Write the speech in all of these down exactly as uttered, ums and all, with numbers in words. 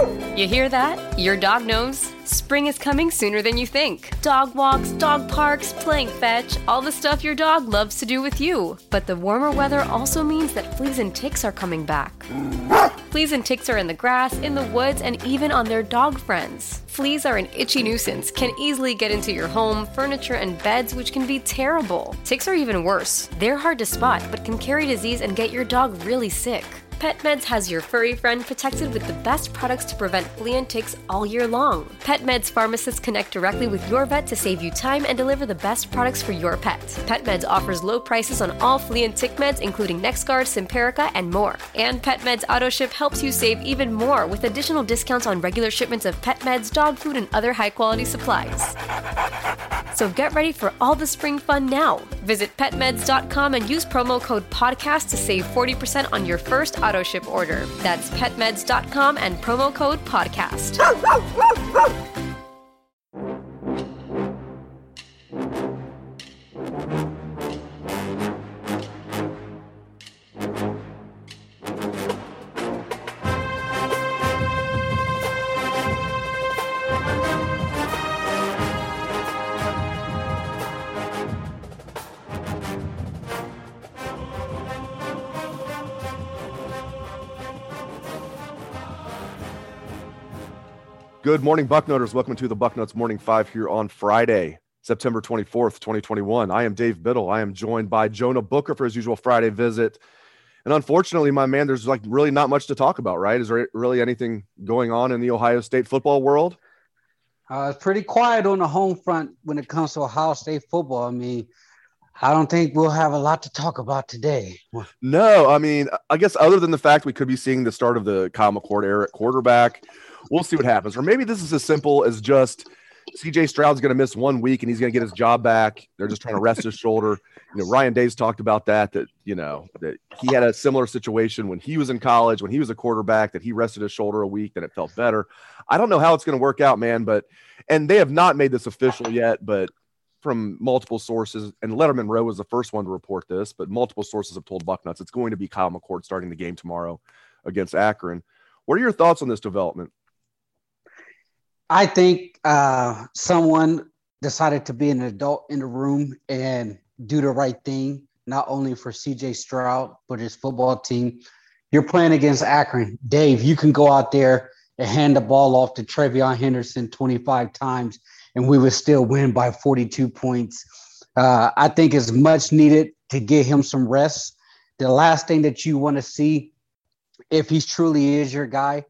You hear that? Your dog knows. Spring is coming sooner than you think. Dog walks, dog parks, playing fetch, all the stuff your dog loves to do with you. But the warmer weather also means that fleas and ticks are coming back. Fleas and ticks are in the grass, in the woods, and even on their dog friends. Fleas are an itchy nuisance, can easily get into your home, furniture, and beds, which can be terrible. Ticks are even worse. They're hard to spot, but can carry disease and get your dog really sick. PetMeds has your furry friend protected with the best products to prevent flea and ticks all year long. PetMeds pharmacists connect directly with your vet to save you time and deliver the best products for your pet. PetMeds offers low prices on all flea and tick meds, including NexGard, Simparica, and more. And PetMeds AutoShip helps you save even more with additional discounts on regular shipments of pet meds, dog food, and other high-quality supplies. So get ready for all the spring fun now. Visit pet meds dot com and use promo code podcast to save forty percent on your first auto ship order. That's pet meds dot com and promo code podcast. Good morning, Bucknoters. Welcome to the Bucknuts Morning Five here on Friday, September twenty-fourth, twenty twenty-one. I am Dave Biddle. I am joined by Jonah Booker for his usual Friday visit. And unfortunately, my man, there's like really not much to talk about, right? Is there really anything going on in the Ohio State football world? Uh, it's pretty quiet on the home front when it comes to Ohio State football. I mean, I don't think we'll have a lot to talk about today. No, I mean, I guess other than the fact we could be seeing the start of the Kyle McCord era at quarterback, we'll see what happens. Or maybe this is as simple as just C J Stroud's going to miss one week and he's going to get his job back. They're just trying to rest his shoulder. You know, Ryan Day's talked about that, that, you know, that he had a similar situation when he was in college, when he was a quarterback, that he rested his shoulder a week and it felt better. I don't know how it's going to work out, man, but, and they have not made this official yet, but from multiple sources, and Letterman Rowe was the first one to report this, but multiple sources have told Bucknuts it's going to be Kyle McCord starting the game tomorrow against Akron. What are your thoughts on this development? I think uh, someone decided to be an adult in the room and do the right thing, not only for C J Stroud, but his football team. You're playing against Akron. Dave, you can go out there and hand the ball off to Trevion Henderson twenty-five times, and we would still win by forty-two points. Uh, I think it's much needed to get him some rest. The last thing that you want to see, if he truly is your guy,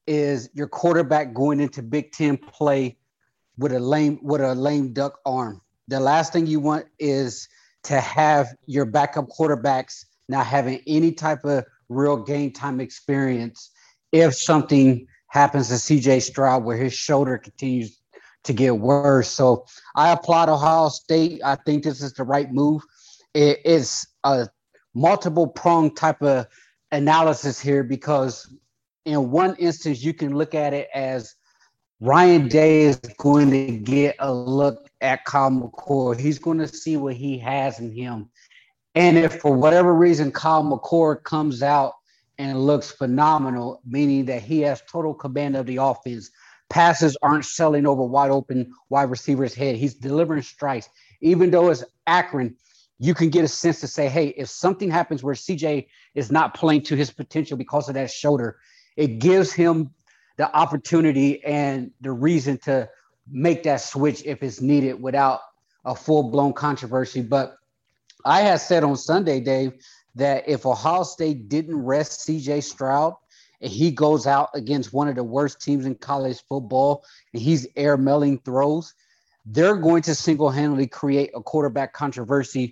is your quarterback going into Big Ten play with a lame with a lame duck arm. The last thing you want is to have your backup quarterbacks not having any type of real game time experience if something happens to C J Stroud where his shoulder continues to get worse. So I applaud Ohio State. I think this is the right move. It is a multiple prong type of analysis here because in one instance, you can look at it as Ryan Day is going to get a look at Kyle McCord. He's going to see what he has in him. And if for whatever reason Kyle McCord comes out and looks phenomenal, meaning that he has total command of the offense, passes aren't selling over wide open wide receiver's head, he's delivering strikes. Even though it's Akron, you can get a sense to say, hey, if something happens where C J is not playing to his potential because of that shoulder, it gives him the opportunity and the reason to make that switch if it's needed without a full-blown controversy. But I had said on Sunday, Dave, that if Ohio State didn't rest C J Stroud and he goes out against one of the worst teams in college football and he's air-mailing throws, they're going to single-handedly create a quarterback controversy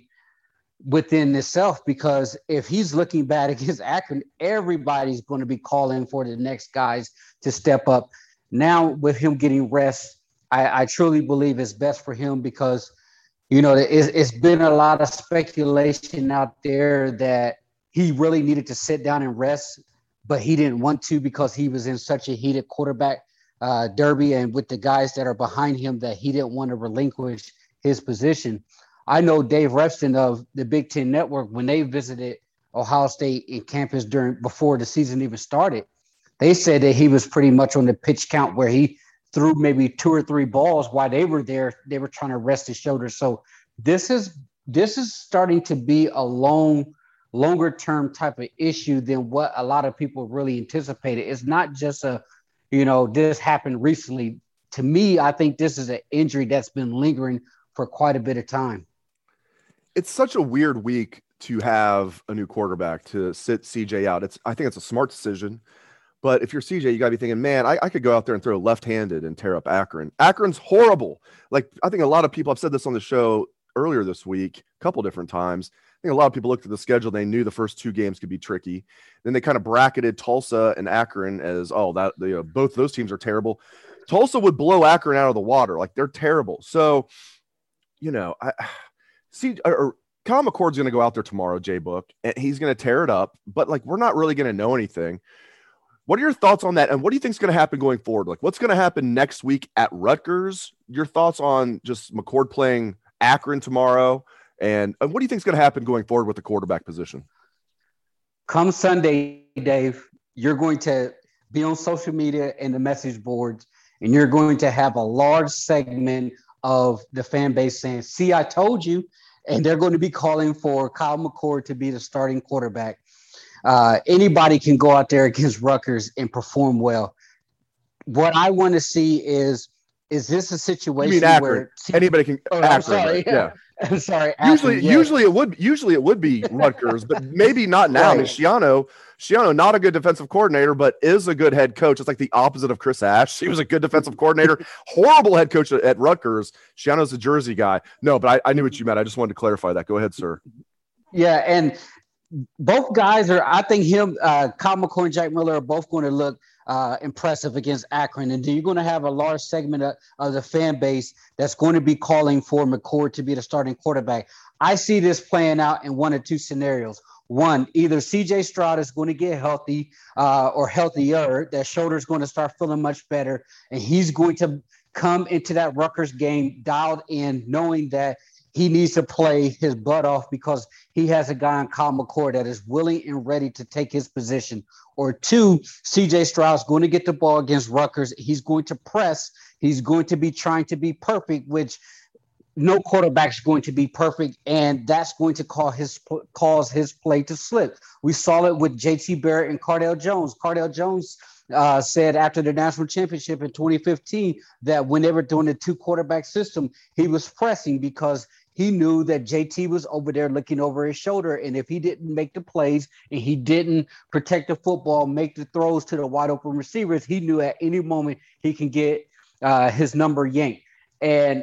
within itself, because if he's looking bad against Akron, everybody's going to be calling for the next guys to step up. Now with him getting rest, I, I truly believe it's best for him because, you know, it's, it's been a lot of speculation out there that he really needed to sit down and rest, but he didn't want to because he was in such a heated quarterback uh, derby and with the guys that are behind him that he didn't want to relinquish his position. I know Dave Repston of the Big Ten Network, when they visited Ohio State in campus during before the season even started, they said that he was pretty much on the pitch count where he threw maybe two or three balls while they were there. They were trying to rest his shoulders. So this is this is starting to be a long, longer term type of issue than what a lot of people really anticipated. It's not just a, you know, this happened recently. To me, I think this is an injury that's been lingering for quite a bit of time. It's such a weird week to have a new quarterback to sit C J out. It's I think it's a smart decision. But if you're C J, you got to be thinking, man, I, I could go out there and throw left-handed and tear up Akron. Akron's horrible. Like, I think a lot of people, I've said this on the show earlier this week, a couple different times. I think a lot of people looked at the schedule. They knew the first two games could be tricky. Then they kind of bracketed Tulsa and Akron as, oh, that you know, both those teams are terrible. Tulsa would blow Akron out of the water. Like, they're terrible. So, you know, I see, or, Kyle McCord's going to go out there tomorrow, Jay Book, and he's going to tear it up. But, like, we're not really going to know anything. What are your thoughts on that? And what do you think is going to happen going forward? Like, what's going to happen next week at Rutgers? Your thoughts on just McCord playing Akron tomorrow? And, and what do you think is going to happen going forward with the quarterback position? Come Sunday, Dave, you're going to be on social media and the message boards, and you're going to have a large segment of the fan base saying, see, I told you. And they're going to be calling for Kyle McCord to be the starting quarterback. Uh, anybody can go out there against Rutgers and perform well. What I want to see is, is this a situation you mean where anybody can? Oh, Akron, I'm sorry. right? Yeah. I'm sorry. Usually, Akron, yeah. usually it would. Usually it would be Rutgers, but maybe not now. I mean, Right. Schiano, Schiano, not a good defensive coordinator, but is a good head coach. It's like the opposite of Chris Ash. He was a good defensive coordinator, horrible head coach at, at Rutgers. Schiano's a Jersey guy. No, but I, I knew what you meant. I just wanted to clarify that. Go ahead, sir. Yeah, and both guys are, I think him, uh, Kyle McCord and Jack Miller are both going to look uh, impressive against Akron. And then you're going to have a large segment of, of the fan base that's going to be calling for McCord to be the starting quarterback. I see this playing out in one of two scenarios. One, either C J Stroud is going to get healthy uh, or healthier. That shoulder's going to start feeling much better. And he's going to come into that Rutgers game dialed in, knowing that he needs to play his butt off because he has a guy on Kyle McCord that is willing and ready to take his position. Or two, C J Stroud's going to get the ball against Rutgers. He's going to press. He's going to be trying to be perfect, which no quarterback's going to be perfect, and that's going to cause his cause his play to slip. We saw it with J T Barrett and Cardale Jones. Cardale Jones uh, said after the national championship in twenty fifteen that when they were doing the two quarterback system, he was pressing because he knew that J T was over there looking over his shoulder. And if he didn't make the plays and he didn't protect the football, make the throws to the wide open receivers, he knew at any moment he can get uh, his number yanked. And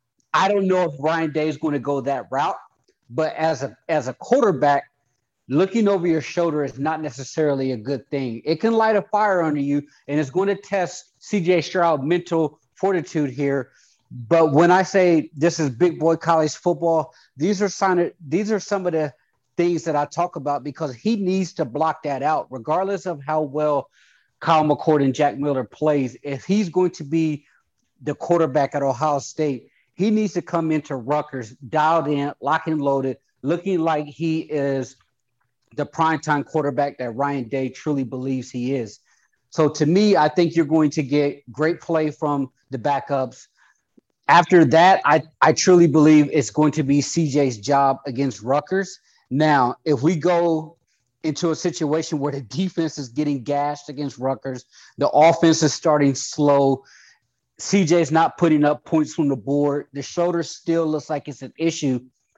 I don't know if Ryan Day is going to go that route, but as a as a quarterback, looking over your shoulder is not necessarily a good thing. It can light a fire under you, and it's going to test C J Stroud mental fortitude here. But when I say this is big boy college football, these are some of, these are some of the things that I talk about because he needs to block that out, regardless of how well Kyle McCord and Jack Miller plays. If he's going to be the quarterback at Ohio State, he needs to come into Rutgers dialed in, lock and loaded, looking like he is the primetime quarterback that Ryan Day truly believes he is. So to me, I think you're going to get great play from the backups. After that, I, I truly believe it's going to be C J's job against Rutgers. Now, if we go into a situation where the defense is getting gashed against Rutgers, the offense is starting slow, C J's not putting up points from the board, the shoulder still looks like it's an issue,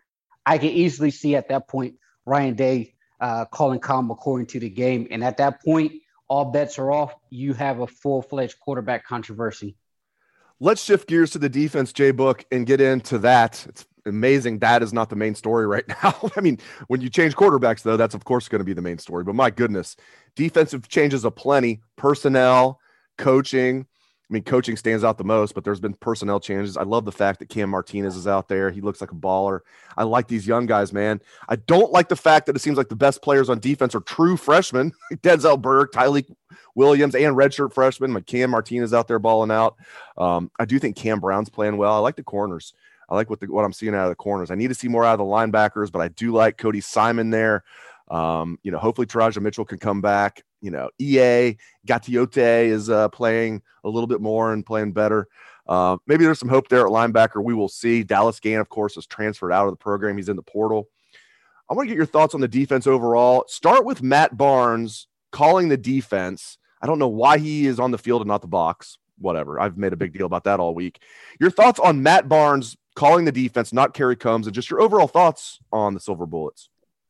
I can easily see at that point Ryan Day uh, calling Kyle McCord into the game. And at that point, all bets are off. You have a full-fledged quarterback controversy. Let's shift gears to the defense, Jay Book, and get into that. It's amazing that is not the main story right now. I mean, when you change quarterbacks, though, that's, of course, going to be the main story. But my goodness, defensive changes aplenty, personnel, coaching. I mean, coaching stands out the most, but there's been personnel changes. I love the fact that Cam Martinez is out there. He looks like a baller. I like these young guys, man. I don't like the fact that it seems like the best players on defense are true freshmen. Denzel Burke, Tyleek Williams, and redshirt freshmen. Like Cam Martinez out there balling out. Um, I do think Cam Brown's playing well. I like the corners. I like what the, what I'm seeing out of the corners. I need to see more out of the linebackers, but I do like Cody Simon there. Um, you know, hopefully Taraja Mitchell can come back. you know, E A Gatiote is uh, playing a little bit more and playing better. Uh, maybe there's some hope there at linebacker. We will see. Dallas Gann, of course, is transferred out of the program. He's in the portal. I want to get your thoughts on the defense overall. Start with Matt Barnes calling the defense. I don't know why he is on the field and not the box. Whatever. I've made a big deal about that all week. Your thoughts on Matt Barnes calling the defense, not Kerry Combs, and just your overall thoughts on the Silver Bullets.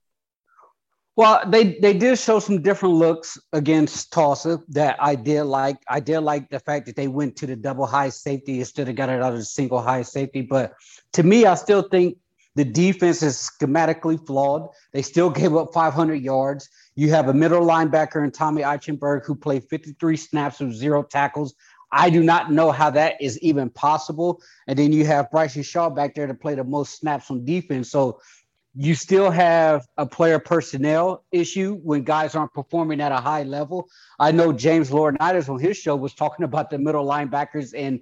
Well, they, they did show some different looks against Tulsa that I did like. I did like the fact that they went to the double high safety instead of got it out of the single high safety. But to me, I still think the defense is schematically flawed. They still gave up five hundred yards. You have a middle linebacker in Tommy Eichenberg who played fifty-three snaps with zero tackles. I do not know how that is even possible. And then you have Bryson Shaw back there to play the most snaps on defense. So you still have a player personnel issue when guys aren't performing at a high level. I know James Laurinaitis on his show was talking about the middle linebackers, and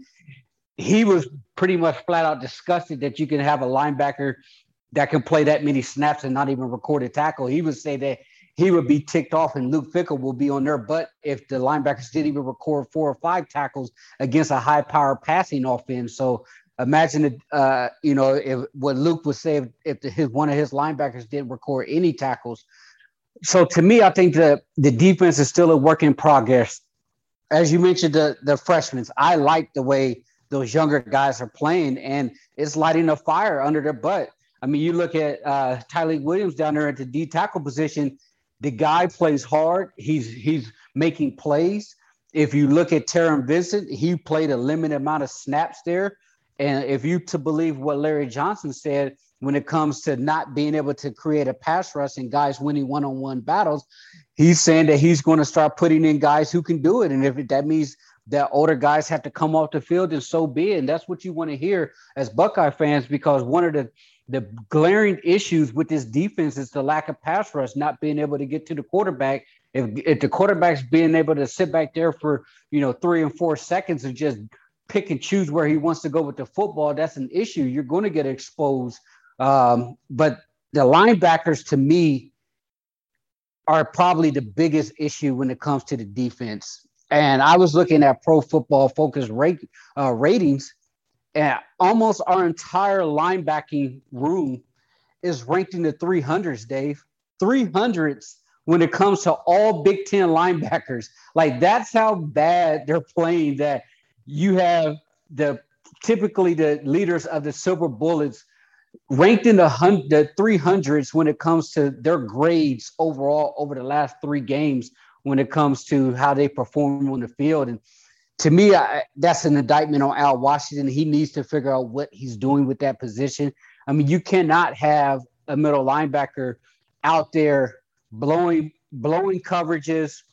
he was pretty much flat out disgusted that you can have a linebacker that can play that many snaps and not even record a tackle. He would say that he would be ticked off and Luke Fickell will be on their butt if the linebackers didn't even record four or five tackles against a high-powered passing offense. So imagine, it, uh, you know, if what Luke would say if, if the, his, one of his linebackers didn't record any tackles. So to me, I think the, the defense is still a work in progress. As you mentioned, the, the freshmen, I like the way those younger guys are playing, and it's lighting a fire under their butt. I mean, you look at uh, Tyleik Williams down there at the D tackle position. The guy plays hard. He's he's making plays. If you look at Taron Vincent, he played a limited amount of snaps there. And if you to believe what Larry Johnson said, when it comes to not being able to create a pass rush and guys winning one-on-one battles, he's saying that he's going to start putting in guys who can do it. And if that means that older guys have to come off the field, then so be it. And that's what you want to hear as Buckeye fans, because one of the The glaring issues with this defense is the lack of pass rush, not being able to get to the quarterback. If, if the quarterback's being able to sit back there for, you know, three and four seconds and just pick and choose where he wants to go with the football, that's an issue. You're going to get exposed. Um, but the linebackers, to me, are probably the biggest issue when it comes to the defense. And I was looking at Pro Football Focus rate, uh, ratings. And almost our entire linebacking room is ranked in the three hundreds, Dave. three hundreds when it comes to all Big Ten linebackers. Like, that's how bad they're playing, that you have the typically the leaders of the Silver Bullets ranked in the, hun- the three hundreds when it comes to their grades overall over the last three games when it comes to how they perform on the field. And to me, I, that's an indictment on Al Washington. He needs to figure out what he's doing with that position. I mean, you cannot have a middle linebacker out there blowing blowing coverages,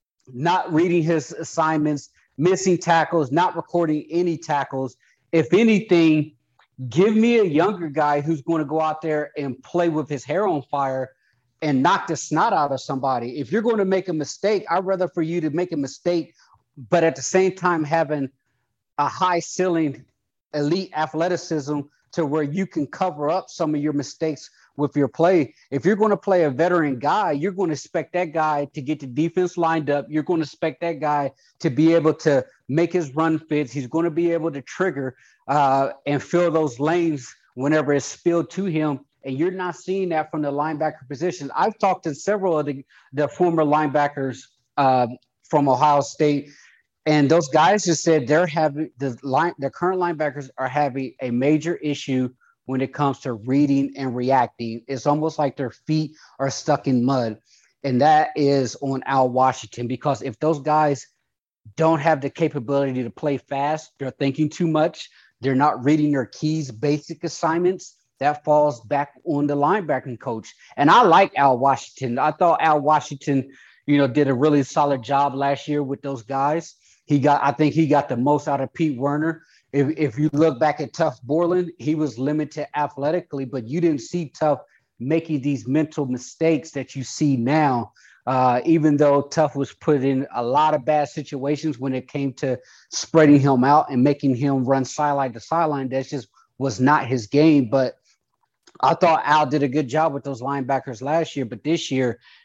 not reading his assignments, missing tackles, not recording any tackles. If anything, give me a younger guy who's going to go out there and play with his hair on fire and knock the snot out of somebody. If you're going to make a mistake, I'd rather for you to make a mistake, but at the same time having a high ceiling, elite athleticism to where you can cover up some of your mistakes with your play. If you're going to play a veteran guy, you're going to expect that guy to get the defense lined up. You're going to expect that guy to be able to make his run fits. He's going to be able to trigger uh, and fill those lanes whenever it's spilled to him. And you're not seeing that from the linebacker position. I've talked to several of the, the former linebackers uh, from Ohio State, and those guys just said they're having the line, the current linebackers are having a major issue when it comes to reading and reacting. It's almost like their feet are stuck in mud. And that is on Al Washington, because if those guys don't have the capability to play fast, they're thinking too much, they're not reading their keys, basic assignments, that falls back on the linebacking coach. And I like Al Washington. I thought Al Washington, you know, did a really solid job last year with those guys. He got, I think he got the most out of Pete Werner. If, if you look back at Tuff Borland, he was limited athletically, but you didn't see Tuff making these mental mistakes that you see now, uh, even though Tuff was put in a lot of bad situations when it came to spreading him out and making him run sideline to sideline. That just was not his game. But I thought Al did a good job with those linebackers last year, but this year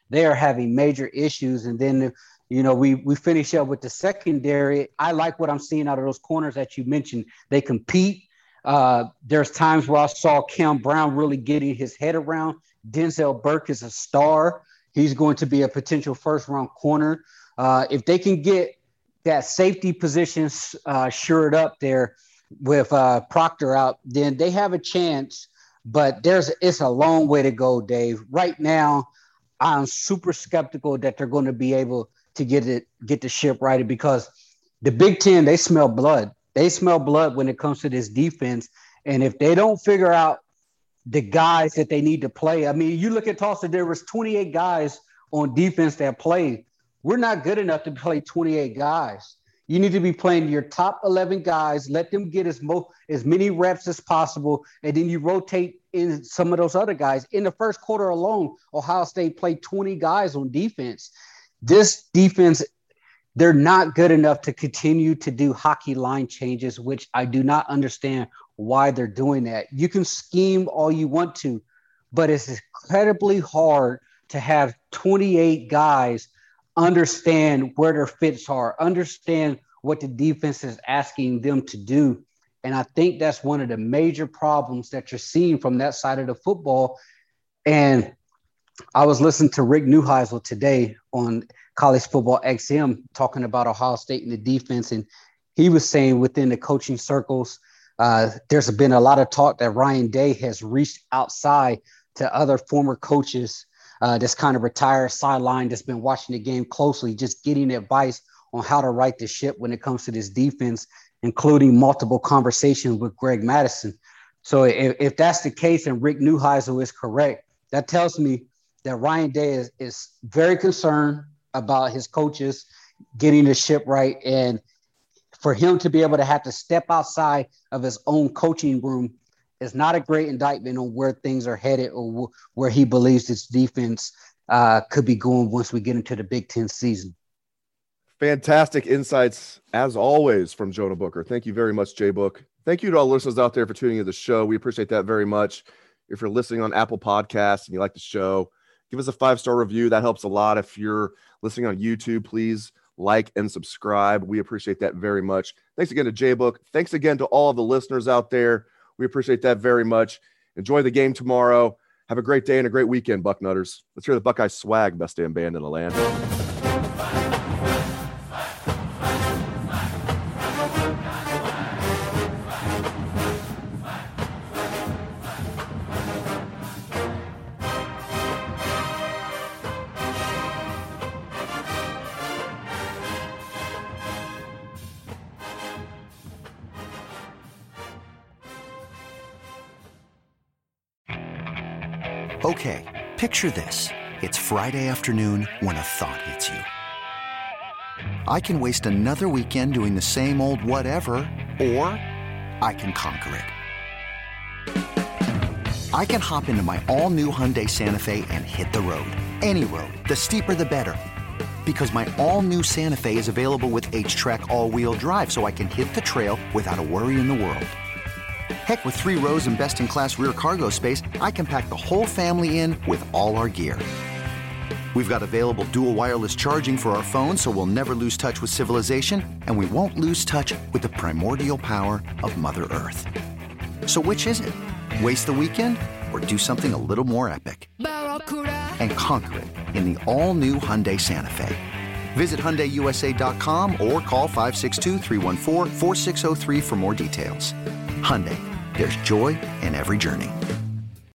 they are having major issues. And then, you know, we we finish up with the secondary. I like what I'm seeing out of those corners that you mentioned. They compete. Uh, there's times where I saw Cam Brown really getting his head around. Denzel Burke is a star. He's going to be a potential first-round corner. Uh, if they can get that safety position uh, shored up there with uh, Proctor out, then they have a chance. But there's it's a long way to go, Dave. Right now, I'm super skeptical that they're going to be able to get it, get the ship righted, because the Big Ten, they smell blood. They smell blood when it comes to this defense. And if they don't figure out the guys that they need to play, I mean, you look at Tulsa, there was twenty-eight guys on defense that played. We're not good enough to play twenty-eight guys. You need to be playing your top eleven guys, let them get as mo- as many reps as possible, and then you rotate in some of those other guys. In the first quarter alone, Ohio State played twenty guys on defense. This defense, they're not good enough to continue to do hockey line changes, which I do not understand why they're doing that. You can scheme all you want to, but it's incredibly hard to have twenty-eight guys understand where their fits are, understand what the defense is asking them to do. And I think that's one of the major problems that you're seeing from that side of the football. And I was listening to Rick Neuheisel today on College Football X M talking about Ohio State and the defense. And he was saying within the coaching circles, uh, there's been a lot of talk that Ryan Day has reached outside to other former coaches uh, that's kind of retired, sideline, that's been watching the game closely, just getting advice on how to right the ship when it comes to this defense, including multiple conversations with Greg Madison. So if, if that's the case and Rick Neuheisel is correct, that tells me that Ryan Day is, is very concerned about his coaches getting the ship right. And for him to be able to have to step outside of his own coaching room is not a great indictment on where things are headed or w- where he believes this defense uh, could be going once we get into the Big Ten season. Fantastic insights, as always, from Jonah Booker. Thank you very much, Jay Book. Thank you to all listeners out there for tuning into the show. We appreciate that very much. If you're listening on Apple Podcasts and you like the show, give us a five-star review. That helps a lot. If you're listening on YouTube, please like and subscribe. We appreciate that very much. Thanks again to Jay Book. Thanks again to all of the listeners out there. We appreciate that very much. Enjoy the game tomorrow. Have a great day and a great weekend, Bucknutters. Let's hear the Buckeye swag, best damn band in the land. Okay, picture this. It's Friday afternoon when a thought hits you. I can waste another weekend doing the same old whatever, or I can conquer it. I can hop into my all-new Hyundai Santa Fe and hit the road. Any road. The steeper, the better. Because my all-new Santa Fe is available with H-Track all-wheel drive, so I can hit the trail without a worry in the world. Heck, with three rows and best-in-class rear cargo space, I can pack the whole family in with all our gear. We've got available dual wireless charging for our phones, so we'll never lose touch with civilization, and we won't lose touch with the primordial power of Mother Earth. So which is it? Waste the weekend or do something a little more epic? And conquer it in the all-new Hyundai Santa Fe. Visit Hyundai U S A dot com or call five six two, three one four, four six zero three for more details. Hyundai. There's joy in every journey.